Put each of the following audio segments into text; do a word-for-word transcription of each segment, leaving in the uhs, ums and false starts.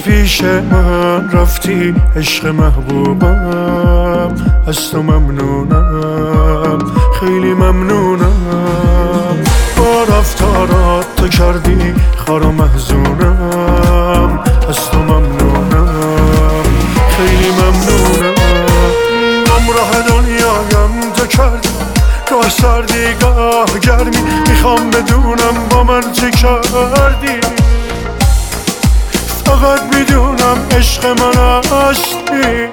پیش من رفتی عشق محبوبم، از تو ممنونم، خیلی ممنونم. با رفتارات تو کردی خار و محزونم، از تو ممنونم، خیلی ممنونم. همراه دنیایم تو کردی، گاه سردی گاه گرمی، میخوام بدونم با من چه کردی. فقط میدونم عشق من هستی.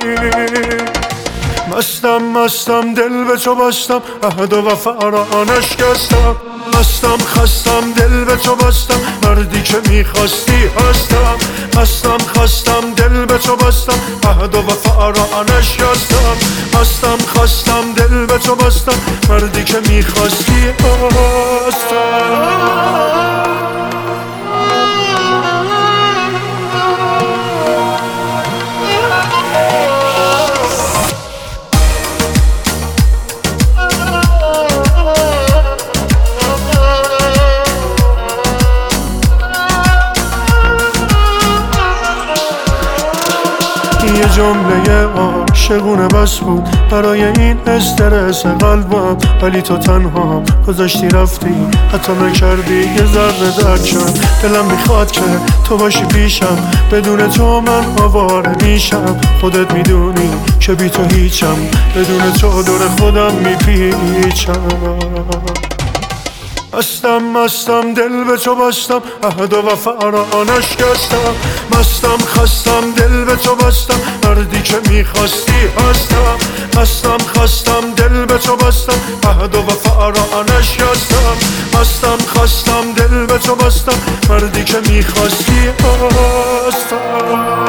مستم مستم دل به تو بستم، عهد و وفا را نشکستم. مستم خستم دل به تو بستم، مردی که میخواستی هستم. مستم خستم دل به تو بستم، عهد و وفا را نشکستم. مستم خستم دل به تو بستم، مردی که میخواستی هستم. یه جمله عاشقونه بس بود برای این استرس قلبم، ولی تو تنها گذاشتی رفتی، حتی نکردی یه ذره درد شد. دلم میخواد که تو باشی پیشم، بدون تو من آواره میشم. خودت میدونی که بی تو هیچم، بدون تو دور خودم میپیچم. مستم مستم دل به تو بستم، عهد و وفا را نشکستم. مستم خستم دل به تو بستم، مردی که میخواستی هستم. مستم خستم دل به تو بستم، عهد و وفا را نشکستم. مستم خستم دل به تو بستم، مردی که میخواستی هستم.